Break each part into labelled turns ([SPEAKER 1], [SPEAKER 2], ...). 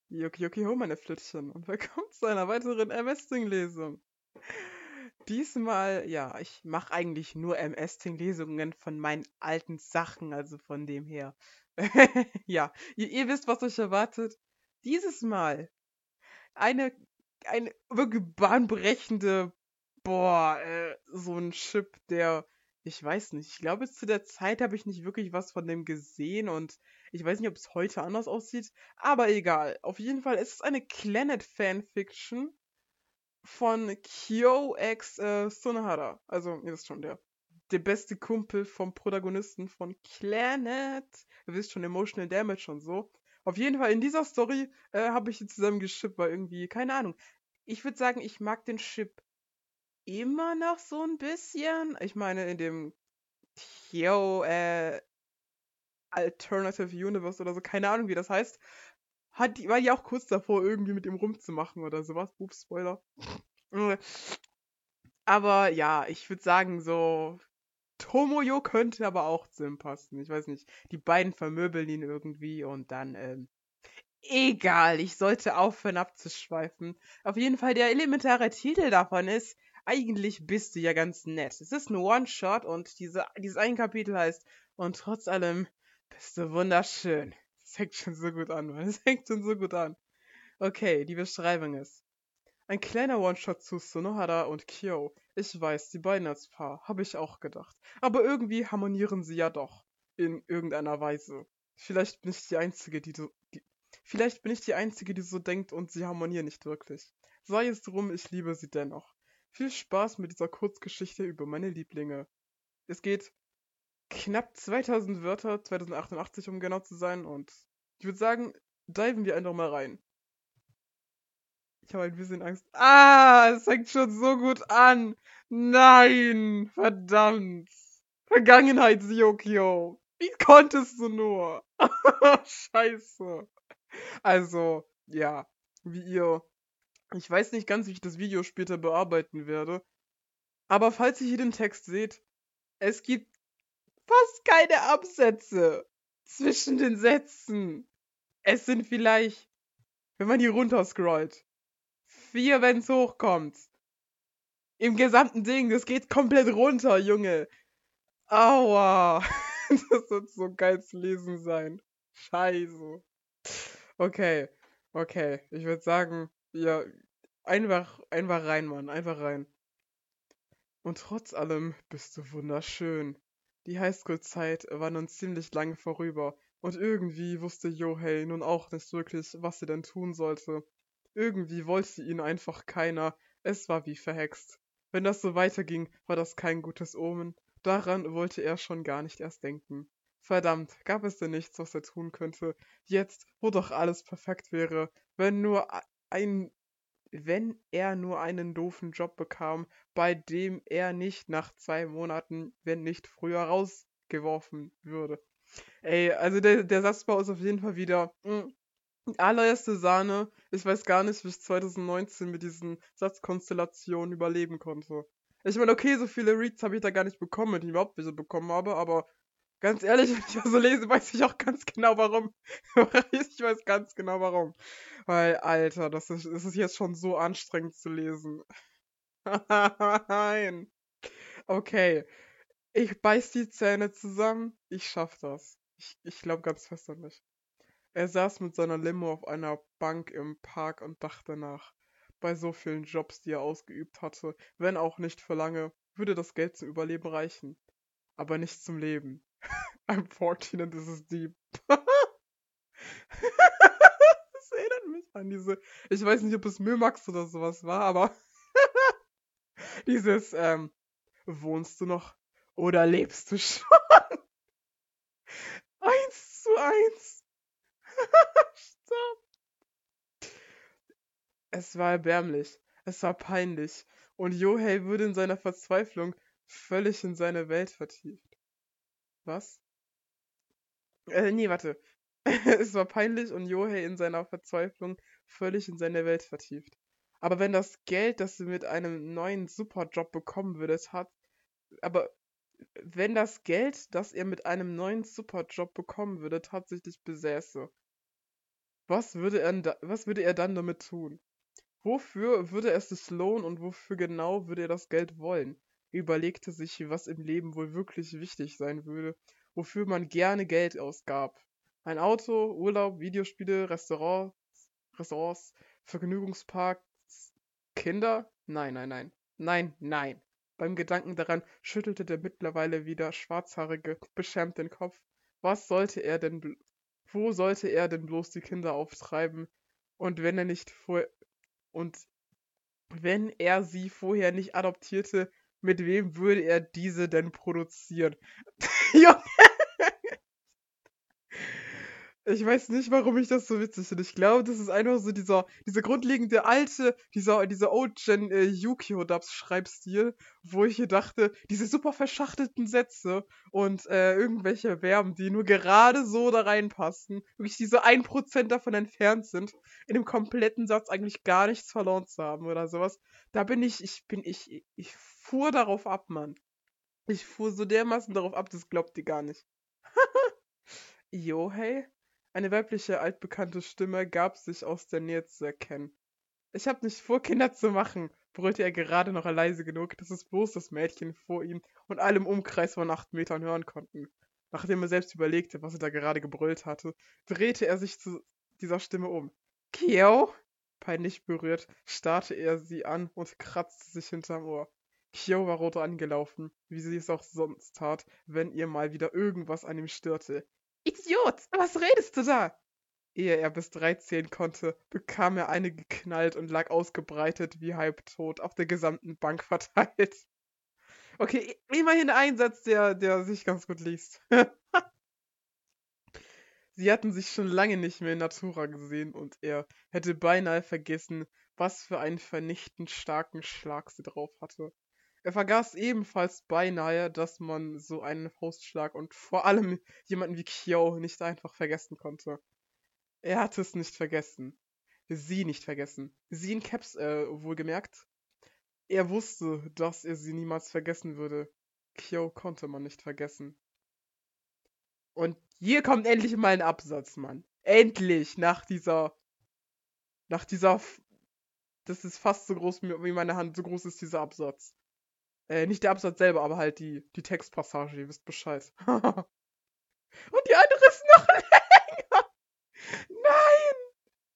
[SPEAKER 1] Yoki Yoki Ho, meine Flittchen, und willkommen zu einer weiteren MS-Ding-Lesung. Diesmal, ja, ich mache eigentlich nur MS-Ding-Lesungen von meinen alten Sachen, also von dem her. Ja, ihr wisst, was euch erwartet. Dieses Mal eine, eine wirklich bahnbrechende, so ein Chip, der, ich weiß nicht, ich glaube, zu der Zeit habe ich nicht wirklich was von dem gesehen und ich weiß nicht, ob es heute anders aussieht, aber egal. Auf jeden Fall ist es eine Clannad-Fanfiction von Kyo X Sunohara. Also, ihr wisst schon, der beste Kumpel vom Protagonisten von Clannad. Ihr wisst schon, Emotional Damage und so. Auf jeden Fall in dieser Story habe ich die zusammen geschippt, weil irgendwie, keine Ahnung. Ich würde sagen, ich mag den Chip immer noch so ein bisschen. Ich meine, in dem Kyo Alternative Universe oder so, keine Ahnung, wie das heißt, war die auch kurz davor, irgendwie mit ihm rumzumachen oder sowas. Ups, Spoiler. Äh, Aber ja, ich würde sagen, so Tomoyo könnte aber auch zu ihm passen. Ich weiß nicht. Die beiden vermöbeln ihn irgendwie und dann, egal, ich sollte aufhören abzuschweifen. Auf jeden Fall, der elementare Titel davon ist, eigentlich bist du ja ganz nett. Es ist ein One-Shot und dieses ein Kapitel heißt, und trotz allem bist du wunderschön. Das fängt schon so gut an, Mann. Das fängt schon so gut an. Okay, die Beschreibung ist. Ein kleiner One-Shot zu Sonohara und Kyo. Ich weiß, die beiden als Paar, habe ich auch gedacht. Aber irgendwie harmonieren sie ja doch. In irgendeiner Weise. Vielleicht bin ich die Einzige, vielleicht bin ich die Einzige, die so denkt und sie harmonieren nicht wirklich. Sei es drum, ich liebe sie dennoch. Viel Spaß mit dieser Kurzgeschichte über meine Lieblinge. Es geht knapp 2000 Wörter, 2088 um genau zu sein, und ich würde sagen, diven wir einfach mal rein. Ich habe ein bisschen Angst. Ah, es fängt schon so gut an. Nein, verdammt. Vergangenheits-Yokio. Wie konntest du nur? Scheiße. Also, ja, wie ihr. Ich weiß nicht ganz, wie ich das Video später bearbeiten werde. Aber falls ihr hier den Text seht, es gibt fast keine Absätze zwischen den Sätzen. Es sind vielleicht, wenn man hier runterscrollt, 4, wenn es hochkommt. Im gesamten Ding, das geht komplett runter, Junge. Aua. Das wird so geil zu lesen sein. Scheiße. Okay, okay. Ich würde sagen, ja, einfach rein, Mann. Einfach rein. Und trotz allem bist du wunderschön. Die Highschool-Zeit war nun ziemlich lange vorüber. Und irgendwie wusste Yohei nun auch nicht wirklich, was sie denn tun sollte. Irgendwie wollte ihn einfach keiner. Es war wie verhext. Wenn das so weiterging, war das kein gutes Omen. Daran wollte er schon gar nicht erst denken. Verdammt, gab es denn nichts, was er tun könnte? Jetzt, wo doch alles perfekt wäre, wenn nur ein wenn er nur einen doofen Job bekam, bei dem er nicht nach 2 Monaten, wenn nicht früher rausgeworfen würde. Ey, also der Satzbau ist auf jeden Fall wieder allererste Sahne. Ich weiß gar nicht, wie ich 2019 mit diesen Satzkonstellationen überleben konnte. Ich meine, okay, so viele Reads habe ich da gar nicht bekommen, wenn ich überhaupt welche bekommen habe, aber ganz ehrlich, wenn ich das so lese, weiß ich auch ganz genau warum. Ich weiß ganz genau warum. Weil, Alter, das ist jetzt schon so anstrengend zu lesen. Nein. Okay. Ich beiß die Zähne zusammen. Ich schaff das. Ich glaube ganz fest an mich. Er saß mit seiner Limo auf einer Bank im Park und dachte nach. Bei so vielen Jobs, die er ausgeübt hatte, wenn auch nicht für lange, würde das Geld zum Überleben reichen. Aber nicht zum Leben. I'm 14 and this is deep. Das erinnert mich an ich weiß nicht, ob es Mömax oder sowas war, aber dieses, wohnst du noch oder lebst du schon? 1:1. Stopp. Es war erbärmlich. Es war peinlich. Und Yohei wurde in seiner Verzweiflung völlig in seine Welt vertieft. Was? Nee, warte. Es war peinlich und Yohei in seiner Verzweiflung völlig in seine Welt vertieft. Aber wenn das Geld, das sie mit einem neuen Superjob bekommen würde, aber wenn das Geld, das er mit einem neuen Superjob bekommen würde, tatsächlich besäße, was würde er dann damit tun? Wofür würde es sich lohnen und wofür genau würde er das Geld wollen? Er überlegte sich, was im Leben wohl wirklich wichtig sein würde, wofür man gerne Geld ausgab. Ein Auto, Urlaub, Videospiele, Restaurants, Vergnügungsparks, Kinder? Nein, nein, nein. Nein, nein. Beim Gedanken daran schüttelte der mittlerweile wieder schwarzhaarige beschämt den Kopf. Was sollte er denn, wo sollte er denn bloß die Kinder auftreiben? Und wenn er nicht vor, und wenn er sie vorher nicht adoptierte, mit wem würde er diese denn produzieren? Junge, ich weiß nicht, warum ich das so witzig finde. Ich glaube, das ist einfach so dieser grundlegende alte, dieser Old-Gen Yu-Gi-Oh!-Dubs-Schreibstil, wo ich hier dachte, diese super verschachtelten Sätze und irgendwelche Verben, die nur gerade so da reinpassen, wirklich diese 1% davon entfernt sind, in dem kompletten Satz eigentlich gar nichts verloren zu haben oder sowas. Da bin ich fuhr darauf ab, Mann. Ich fuhr so dermaßen darauf ab, das glaubt ihr gar nicht. Yohei? Eine weibliche, altbekannte Stimme gab sich aus der Nähe zu erkennen. Ich hab nicht vor, Kinder zu machen, brüllte er gerade noch leise genug, dass es bloß das Mädchen vor ihm und alle im Umkreis von 8 Metern hören konnten. Nachdem er selbst überlegte, was er da gerade gebrüllt hatte, drehte er sich zu dieser Stimme um. Kyo? Peinlich berührt, starrte er sie an und kratzte sich hinterm Ohr. Kyo war rot angelaufen, wie sie es auch sonst tat, wenn ihr mal wieder irgendwas an ihm störte. Idiot, was redest du da? Ehe er bis 3 zählen konnte, bekam er eine geknallt und lag ausgebreitet wie halbtot auf der gesamten Bank verteilt. Okay, immerhin ein Satz, der sich ganz gut liest. Sie hatten sich schon lange nicht mehr in Natura gesehen und er hätte beinahe vergessen, was für einen vernichtend starken Schlag sie drauf hatte. Er vergaß ebenfalls beinahe, dass man so einen Faustschlag und vor allem jemanden wie Kyo nicht einfach vergessen konnte. Er hatte es nicht vergessen. Sie nicht vergessen. Sie in Caps, wohlgemerkt. Er wusste, dass er sie niemals vergessen würde. Kyo konnte man nicht vergessen. Und hier kommt endlich mal ein Absatz, Mann. Endlich! Nach dieser, das ist fast so groß wie meine Hand, so groß ist dieser Absatz. Nicht der Absatz selber, aber halt die Textpassage, ihr wisst Bescheid. Und die andere ist noch länger! Nein!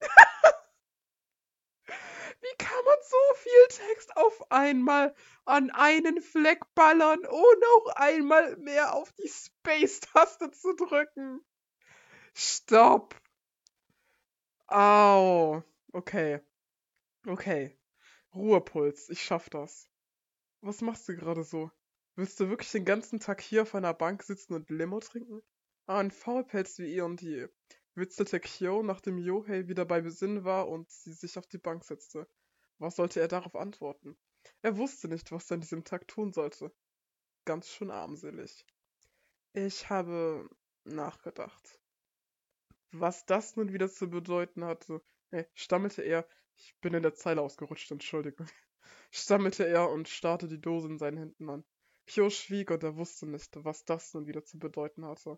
[SPEAKER 1] Wie kann man so viel Text auf einmal an einen Fleck ballern, ohne auch einmal mehr auf die Space-Taste zu drücken? Stopp! Au! Okay, okay. Ruhepuls, ich schaff das. Was machst du gerade so? Willst du wirklich den ganzen Tag hier auf einer Bank sitzen und Limo trinken? Ah, ein Faulpelz wie eh und je, witzelte Kyo, nachdem Yohei wieder bei Besinnen war und sie sich auf die Bank setzte. Was sollte er darauf antworten? Er wusste nicht, was er an diesem Tag tun sollte. Ganz schön armselig. Ich habe nachgedacht. Was das nun wieder zu bedeuten hatte, stammelte er. Ich bin in der Zeile ausgerutscht, Entschuldigung. Stammelte er und starrte die Dose in seinen Händen an. Kyo schwieg und er wusste nicht, was das nun wieder zu bedeuten hatte.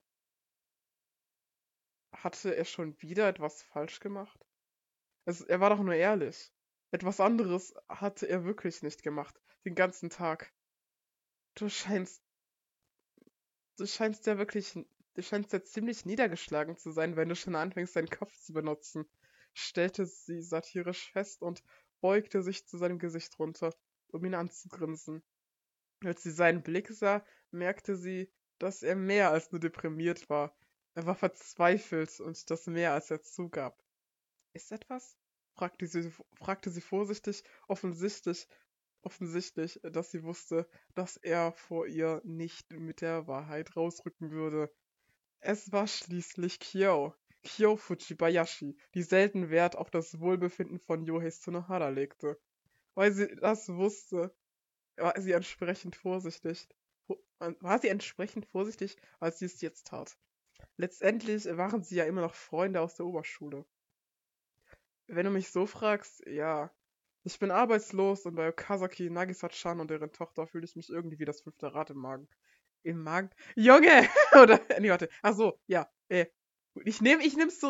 [SPEAKER 1] Hatte er schon wieder etwas falsch gemacht? Er war doch nur ehrlich. Etwas anderes hatte er wirklich nicht gemacht. Den ganzen Tag. Du scheinst, du scheinst ja wirklich, du scheinst ja ziemlich niedergeschlagen zu sein, wenn du schon anfängst, deinen Kopf zu benutzen, stellte sie satirisch fest und beugte sich zu seinem Gesicht runter, um ihn anzugrinsen. Als sie seinen Blick sah, merkte sie, dass er mehr als nur deprimiert war. Er war verzweifelt und das mehr als er zugab. Ist etwas? fragte sie vorsichtig, offensichtlich, dass sie wusste, dass er vor ihr nicht mit der Wahrheit rausrücken würde. Es war schließlich Kyo Fujibayashi, die selten Wert auf das Wohlbefinden von Yohei Tsunohara legte. Weil sie das wusste, war sie entsprechend vorsichtig. War sie entsprechend vorsichtig, als sie es jetzt tat. Letztendlich waren sie ja immer noch Freunde aus der Oberschule. Wenn du mich so fragst, ja. Ich bin arbeitslos und bei Okazaki, Nagisa-chan und deren Tochter fühle ich mich irgendwie wie das 5. Rad im Magen. Im Magen? Junge! Oder, nee, warte. Ach so, ja. Ich nehm's zurück.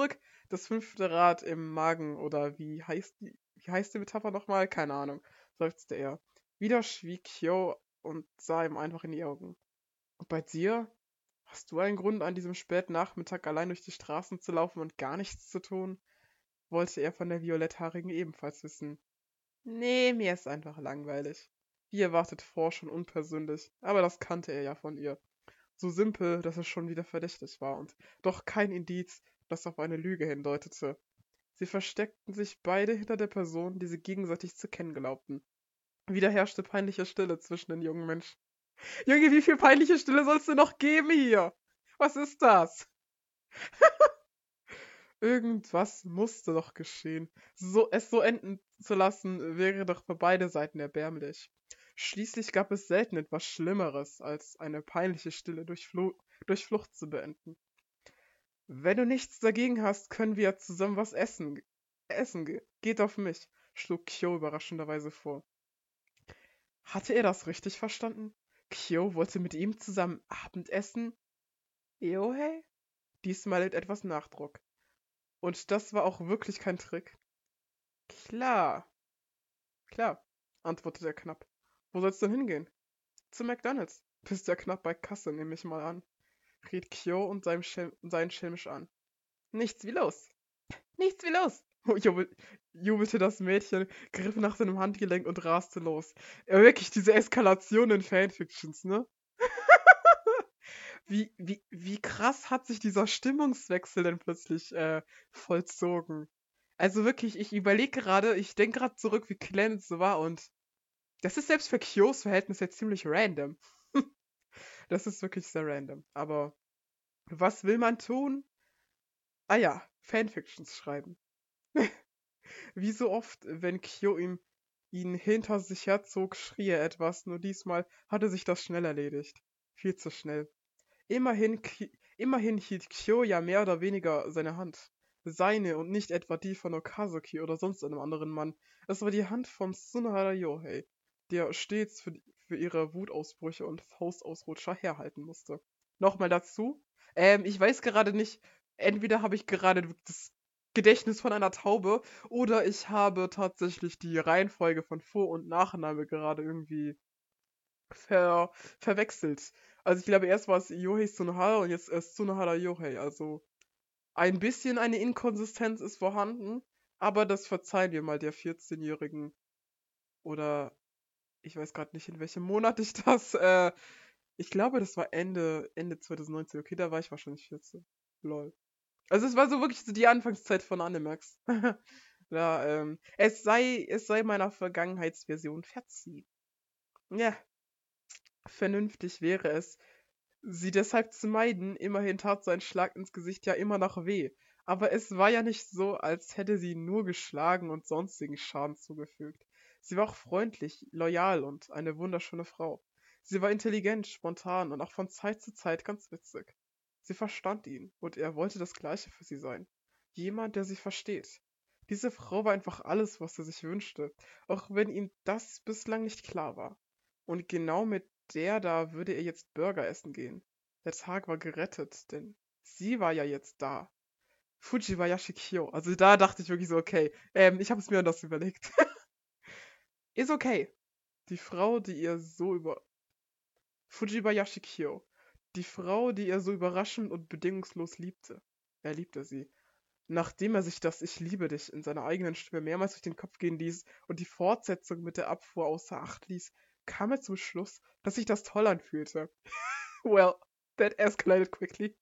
[SPEAKER 1] das 5. Rad im Magen oder wie heißt die Metapher nochmal? Keine Ahnung, seufzte er. Wieder schwieg Kyo und sah ihm einfach in die Augen. Und bei dir? Hast du einen Grund, an diesem späten Nachmittag allein durch die Straßen zu laufen und gar nichts zu tun? Wollte er von der Violetthaarigen ebenfalls wissen. Nee, mir ist einfach langweilig. Wie erwartet forsch und unpersönlich, aber das kannte er ja von ihr. So simpel, dass es schon wieder verdächtig war und doch kein Indiz, das auf eine Lüge hindeutete. Sie versteckten sich beide hinter der Person, die sie gegenseitig zu kennen glaubten. Wieder herrschte peinliche Stille zwischen den jungen Menschen. Junge, wie viel peinliche Stille sollst du noch geben hier? Was ist das? Irgendwas musste doch geschehen. Es so enden zu lassen, wäre doch für beide Seiten erbärmlich. Schließlich gab es selten etwas Schlimmeres, als eine peinliche Stille durch Flucht zu beenden. Wenn du nichts dagegen hast, können wir ja zusammen was essen. Geht auf mich, schlug Kyo überraschenderweise vor. Hatte er das richtig verstanden? Kyo wollte mit ihm zusammen Abendessen? Eohei? Diesmal mit etwas Nachdruck. Und das war auch wirklich kein Trick. Klar, klar, antwortete er knapp. Wo soll's denn hingehen? Zu McDonald's. Bist ja knapp bei Kasse, nehme ich mal an. Riet Kyo und seinen schelmisch an. Nichts wie los. Nichts wie los. Jubelte das Mädchen, griff nach seinem Handgelenk und raste los. Ja, wirklich, diese Eskalation in Fanfictions, ne? Wie krass hat sich dieser Stimmungswechsel denn plötzlich vollzogen? Also wirklich, ich überlege gerade, ich denke gerade zurück, wie Clemens so war und das ist selbst für Kyos Verhältnis jetzt ziemlich random. Das ist wirklich sehr random. Aber was will man tun? Ah ja, Fanfictions schreiben. Wie so oft, wenn Kyo ihn hinter sich herzog, schrie er etwas, nur diesmal hatte sich das schnell erledigt. Viel zu schnell. Immerhin hielt Kyo ja mehr oder weniger seine Hand. Seine und nicht etwa die von Okazuki oder sonst einem anderen Mann. Es war die Hand von Tsunohara Yohei, der stets für ihre Wutausbrüche und Faustausrutscher herhalten musste. Nochmal dazu. Ich weiß gerade nicht, entweder habe ich gerade das Gedächtnis von einer Taube oder ich habe tatsächlich die Reihenfolge von Vor- und Nachname gerade irgendwie verwechselt. Also ich glaube, erst war es Yohei Tsunohara und jetzt ist Tsunohara Yohei. Also ein bisschen eine Inkonsistenz ist vorhanden, aber das verzeihen wir mal der 14-Jährigen. Oder ich weiß gerade nicht, in welchem Monat ich das. Ich glaube, das war Ende 2019. Okay, da war ich wahrscheinlich 14. Lol. Also es war so wirklich so die Anfangszeit von Animax. Ja, es sei meiner Vergangenheitsversion verziehen. Ja, vernünftig wäre es, sie deshalb zu meiden. Immerhin tat sein Schlag ins Gesicht ja immer noch weh. Aber es war ja nicht so, als hätte sie ihn nur geschlagen und sonstigen Schaden zugefügt. Sie war auch freundlich, loyal und eine wunderschöne Frau. Sie war intelligent, spontan und auch von Zeit zu Zeit ganz witzig. Sie verstand ihn und er wollte das Gleiche für sie sein. Jemand, der sie versteht. Diese Frau war einfach alles, was er sich wünschte, auch wenn ihm das bislang nicht klar war. Und genau mit der da würde er jetzt Burger essen gehen. Der Tag war gerettet, denn sie war ja jetzt da. Fujibayashi Kyo. Also da dachte ich wirklich so, okay, ich habe es mir anders überlegt. Ist okay. Die Frau, die ihr so über... Fujibayashi Kyo. Die Frau, die er so überraschend und bedingungslos liebte. Er liebte sie. Nachdem er sich das Ich liebe dich in seiner eigenen Stimme mehrmals durch den Kopf gehen ließ und die Fortsetzung mit der Abfuhr außer Acht ließ, kam er zum Schluss, dass sich das toll anfühlte. Well, that escalated quickly.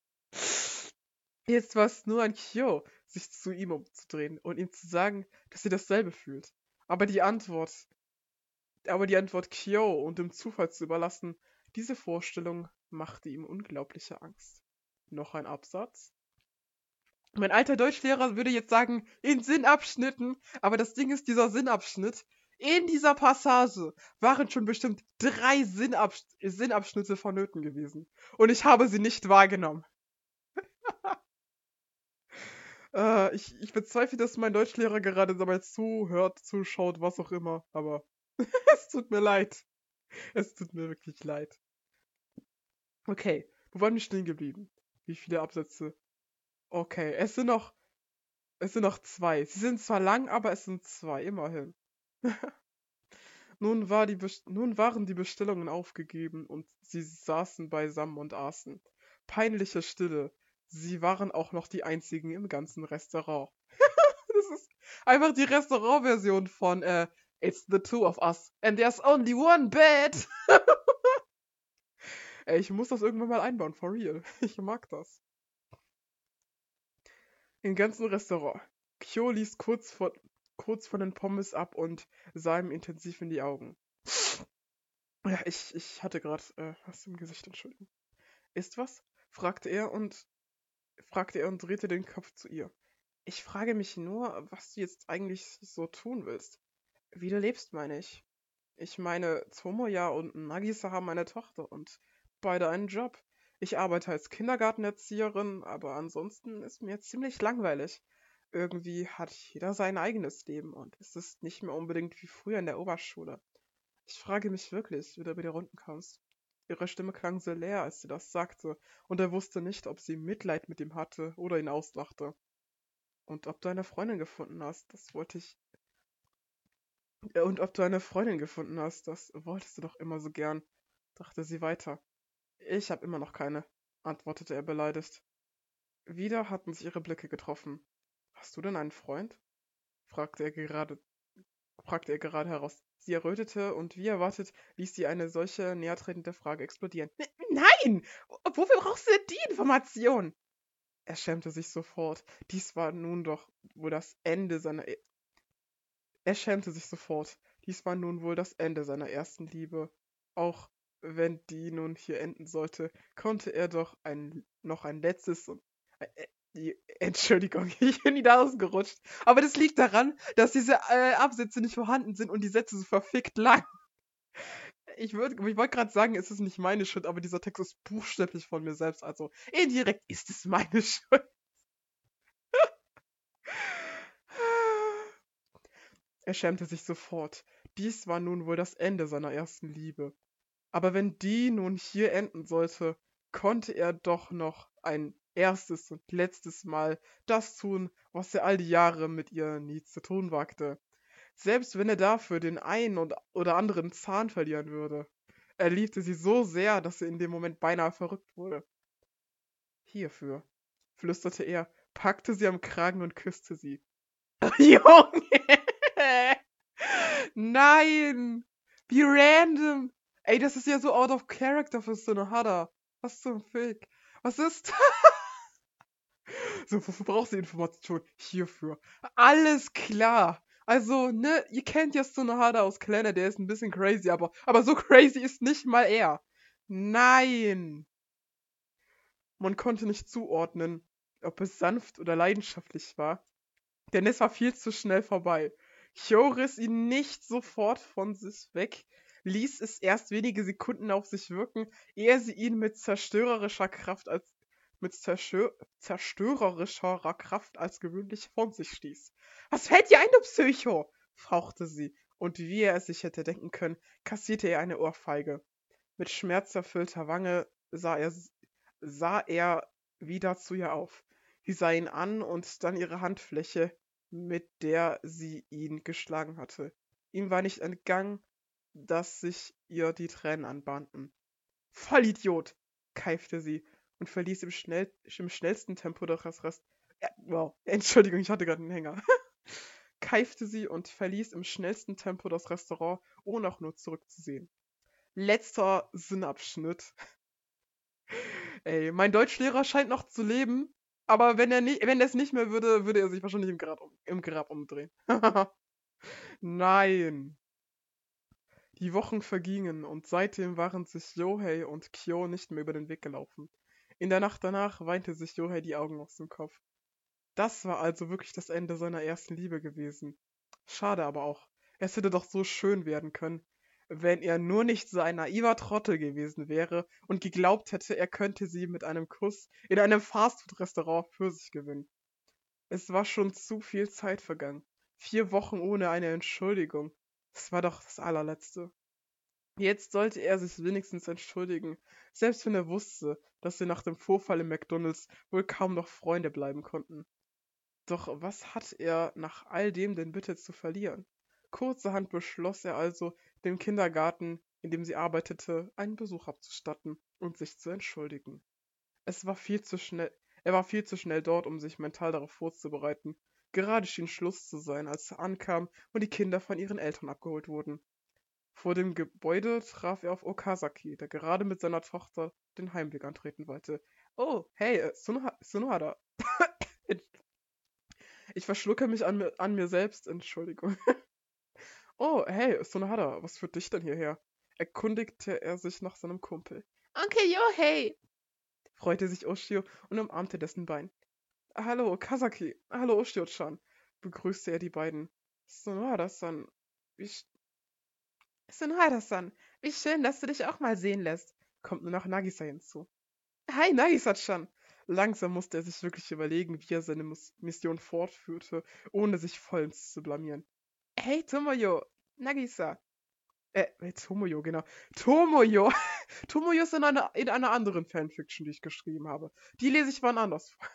[SPEAKER 1] Jetzt war es nur an Kyo, sich zu ihm umzudrehen und ihm zu sagen, dass sie dasselbe fühlt. Aber die Antwort, aber die Antwort Kyo und dem Zufall zu überlassen, diese Vorstellung machte ihm unglaubliche Angst. Noch ein Absatz? Mein alter Deutschlehrer würde jetzt sagen, in Sinnabschnitten, aber das Ding ist, dieser Sinnabschnitt, in dieser Passage waren schon bestimmt 3 Sinnabschnitte vonnöten gewesen. Und ich habe sie nicht wahrgenommen. Ich bezweifle, dass mein Deutschlehrer gerade dabei zuhört, zuschaut, was auch immer, aber es tut mir leid. Es tut mir wirklich leid. Okay, wo waren wir stehen geblieben? Wie viele Absätze? Okay, es sind noch Es sind noch zwei. Sie sind zwar lang, aber es sind zwei, immerhin. Nun waren die Bestellungen aufgegeben und sie saßen beisammen und aßen. Peinliche Stille. Sie waren auch noch die einzigen im ganzen Restaurant. Das ist einfach die Restaurantversion von It's the two of us and there's only one bed. Ey, ich muss das irgendwann mal einbauen, for real. Ich mag das. Im ganzen Restaurant. Kyo ließ kurz von den Pommes ab und sah ihm intensiv in die Augen. Ja, ich hatte gerade was im Gesicht, Entschuldigung. Ist was? Fragte er und drehte den Kopf zu ihr. Ich frage mich nur, was du jetzt eigentlich so tun willst. Wie du lebst, meine ich. Ich meine, Tomoya und Nagisa haben eine Tochter und beide einen Job. Ich arbeite als Kindergartenerzieherin, aber ansonsten ist mir ziemlich langweilig. Irgendwie hat jeder sein eigenes Leben und es ist nicht mehr unbedingt wie früher in der Oberschule. Ich frage mich wirklich, wie du über die Runden kommst. Ihre Stimme klang so leer, als sie das sagte, und er wusste nicht, ob sie Mitleid mit ihm hatte oder ihn auslachte. Und ob du eine Freundin gefunden hast, das wollte ich. Und ob du eine Freundin gefunden hast, das wolltest du doch immer so gern, dachte sie weiter. Ich habe immer noch keine, antwortete er beleidigt. Wieder hatten sich ihre Blicke getroffen. Hast du denn einen Freund? fragte er gerade, fragte er gerade heraus. Sie errötete und wie erwartet ließ sie eine solche nähertretende Frage explodieren. Nein! Wofür brauchst du denn die Information? Er schämte sich sofort. Dies war nun doch wohl das Ende seiner. Er schämte sich sofort. Dies war nun wohl das Ende seiner ersten Liebe. Auch wenn die nun hier enden sollte, konnte er doch noch ein letztes und. Entschuldigung, ich bin wieder ausgerutscht. Aber das liegt daran, dass diese Absätze nicht vorhanden sind und die Sätze so verfickt lang. Ich wollte gerade sagen, es ist nicht meine Schuld, aber dieser Text ist buchstäblich von mir selbst. Also indirekt ist es meine Schuld. Er schämte sich sofort. Dies war nun wohl das Ende seiner ersten Liebe. Aber wenn die nun hier enden sollte, konnte er doch noch ein erstes und letztes Mal das tun, was er all die Jahre mit ihr nie zu tun wagte. Selbst wenn er dafür den einen oder anderen Zahn verlieren würde. Er liebte sie so sehr, dass er in dem Moment beinahe verrückt wurde. Hierfür, flüsterte er, packte sie am Kragen und küsste sie. Junge! Nein! Wie random! Ey, das ist ja so out of character für Sonohara. Was zum Fick? Was ist? So, wofür brauchst du Information? Hierfür. Alles klar. Also, ne, ihr kennt ja Sonohara aus Kleiner, der ist ein bisschen crazy, aber so crazy ist nicht mal er. Nein! Man konnte nicht zuordnen, ob es sanft oder leidenschaftlich war, denn es war viel zu schnell vorbei. Hyo riss ihn nicht sofort von sich weg, ließ es erst wenige Sekunden auf sich wirken, ehe sie ihn mit zerstörerischer Kraft als gewöhnlich von sich stieß. Was fällt dir ein, du Psycho? Fauchte sie, und wie er es sich hätte denken können, kassierte er eine Ohrfeige. Mit schmerzerfüllter Wange sah er wieder zu ihr auf. Sie sah ihn an und dann ihre Handfläche, mit der sie ihn geschlagen hatte. Ihm war nicht entgangen, dass sich ihr die Tränen anbahnten. Vollidiot! Keifte sie und verließ im schnellsten Tempo das Rest. Wow, Entschuldigung, ich hatte gerade einen Hänger. Keifte sie und verließ im schnellsten Tempo das Restaurant, ohne auch nur zurückzusehen. Letzter Sinnabschnitt. Ey, mein Deutschlehrer scheint noch zu leben, aber wenn er es nicht mehr würde, würde er sich wahrscheinlich im Grab umdrehen. Nein. Die Wochen vergingen und seitdem waren sich Yohei und Kyo nicht mehr über den Weg gelaufen. In der Nacht danach weinte sich Yohei die Augen aus dem Kopf. Das war also wirklich das Ende seiner ersten Liebe gewesen. Schade aber auch. Es hätte doch so schön werden können, wenn er nur nicht so ein naiver Trottel gewesen wäre und geglaubt hätte, er könnte sie mit einem Kuss in einem Fastfood-Restaurant für sich gewinnen. Es war schon zu viel Zeit vergangen. 4 Wochen ohne eine Entschuldigung. Das war doch das allerletzte. Jetzt sollte er sich wenigstens entschuldigen, selbst wenn er wusste, dass sie nach dem Vorfall im McDonalds wohl kaum noch Freunde bleiben konnten. Doch was hat er nach all dem denn bitte zu verlieren? Kurzerhand beschloss er also, dem Kindergarten, in dem sie arbeitete, einen Besuch abzustatten und sich zu entschuldigen. Es war viel zu schnell, Er war viel zu schnell dort, um sich mental darauf vorzubereiten. Gerade schien Schluss zu sein, als er ankam und die Kinder von ihren Eltern abgeholt wurden. Vor dem Gebäude traf er auf Okazaki, der gerade mit seiner Tochter den Heimweg antreten wollte. Oh, hey, Sunohara. Ich verschlucke mich an mir selbst, Entschuldigung. Oh, hey, Sunohara, was führt dich denn hierher? Erkundigte er sich nach seinem Kumpel. Onkel Yohei, freute sich Oshio und umarmte dessen Bein. Hallo, Kasaki. Hallo, Oshio-chan, begrüßte er die beiden. Sunohara-san, wie, sch- Sunohara-san, wie schön, dass du dich auch mal sehen lässt, kommt nur noch Nagisa hinzu. Hi, Nagisa-chan. Langsam musste er sich wirklich überlegen, wie er seine Mission fortführte, ohne sich vollends zu blamieren. Hey, Tomoyo, Nagisa. Tomoyo, genau. Tomoyo. Tomoyo ist in einer anderen Fanfiction, die ich geschrieben habe. Die lese ich wann anders vor.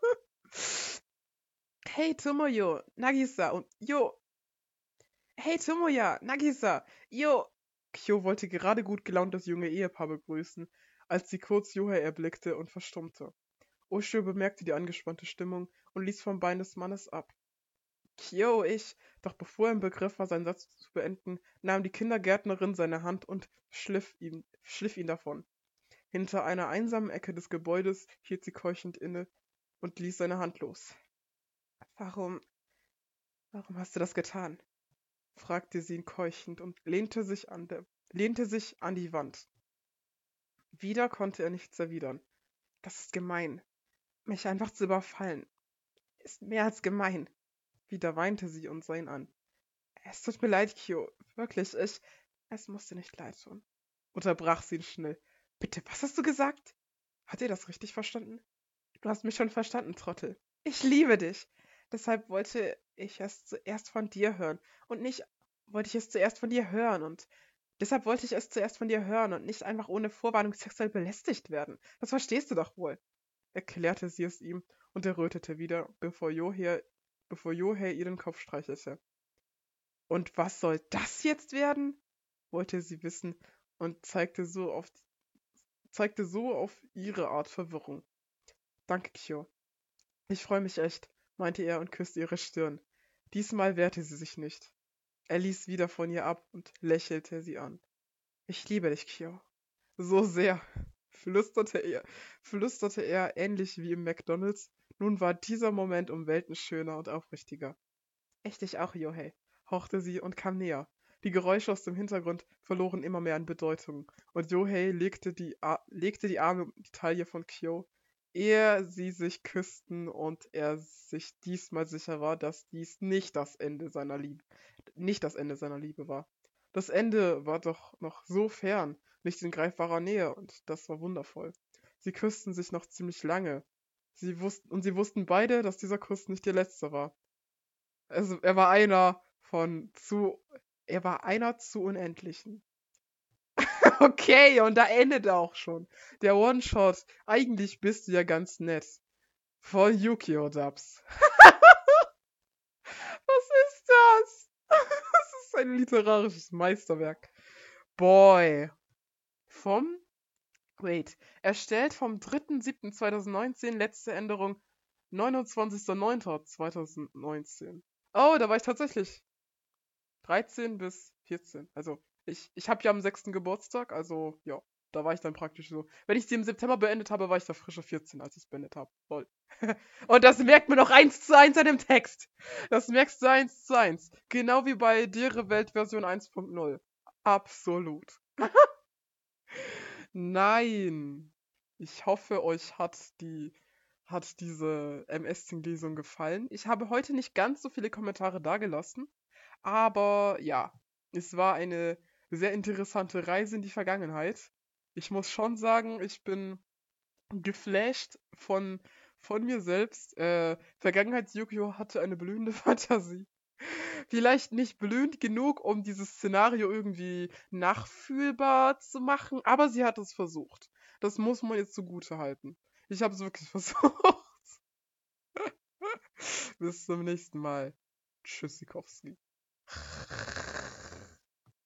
[SPEAKER 1] Hey, Tomoyo, Nagisa und Jo. Hey, Tomoya, Nagisa, Jo. Kyo wollte gerade gut gelaunt das junge Ehepaar begrüßen, als sie kurz Yohei erblickte und verstummte. Oshio bemerkte die angespannte Stimmung und ließ vom Bein des Mannes ab. Kyo, Doch bevor er im Begriff war, seinen Satz zu beenden, nahm die Kindergärtnerin seine Hand und schliff ihn davon. Hinter einer einsamen Ecke des Gebäudes hielt sie keuchend inne und ließ seine Hand los. Warum, warum hast du das getan? Fragte sie ihn keuchend und lehnte sich an die Wand. Wieder konnte er nichts erwidern. Das ist gemein. Mich einfach zu überfallen. Ist mehr als gemein. Wieder weinte sie und sah ihn an. Es tut mir leid, Kyo. Wirklich, es musste nicht leid tun. Unterbrach sie ihn schnell. Bitte, was hast du gesagt? Hat er das richtig verstanden? Du hast mich schon verstanden, Trottel. Ich liebe dich. Deshalb wollte ich es zuerst von dir hören. Und nicht, wollte ich es zuerst von dir hören und deshalb wollte ich es zuerst von dir hören und nicht einfach ohne Vorwarnung sexuell belästigt werden. Das verstehst du doch wohl, erklärte sie es ihm und errötete wieder, bevor Yohei ihr den Kopf streichelte. Und was soll das jetzt werden? Wollte sie wissen und zeigte so auf ihre Art Verwirrung. Danke, Kyo. Ich freue mich echt, meinte er und küsste ihre Stirn. Diesmal wehrte sie sich nicht. Er ließ wieder von ihr ab und lächelte sie an. Ich liebe dich, Kyo. So sehr, flüsterte er ähnlich wie im McDonalds. Nun war dieser Moment um Welten schöner und aufrichtiger. Ich dich auch, Yohei, hauchte sie und kam näher. Die Geräusche aus dem Hintergrund verloren immer mehr an Bedeutung, und Yohei legte die Arme um die Taille von Kyo, ehe sie sich küssten und er sich diesmal sicher war, dass dies nicht das Ende seiner Liebe war. Das Ende war doch noch so fern, nicht in greifbarer Nähe, und das war wundervoll. Sie küssten sich noch ziemlich lange. Sie wussten beide, dass dieser Kuss nicht ihr letzter war. Also er war einer zu Unendlichen. Okay, und da endet er auch schon. Der One-Shot. Eigentlich bist du ja ganz nett. Von Yu-Gi-Oh! Dubs. Was ist das? Das ist ein literarisches Meisterwerk. Boy. Vom, erstellt vom 3.7.2019, letzte Änderung 29.09.2019. Oh, da war ich tatsächlich 13 bis 14. Also, ich habe ja am 6. Geburtstag, also ja, da war ich dann praktisch so. Wenn ich sie im September beendet habe, war ich da frische 14, als ich es beendet habe. Lol. Und das merkt man noch 1:1 an dem Text. Das merkst du 1:1. Genau wie bei Dere Welt Version 1.0. Absolut. Nein. Ich hoffe, euch hat diese MS-Lesung gefallen. Ich habe heute nicht ganz so viele Kommentare dagelassen. Aber ja, es war eine sehr interessante Reise in die Vergangenheit. Ich muss schon sagen, ich bin geflasht von mir selbst. Vergangenheits-Yu-Gi-Oh! Hatte eine blühende Fantasie. Vielleicht nicht blühend genug, um dieses Szenario irgendwie nachfühlbar zu machen, aber sie hat es versucht. Das muss man jetzt zugute halten. Ich habe es wirklich versucht. Bis zum nächsten Mal. Tschüssikowski.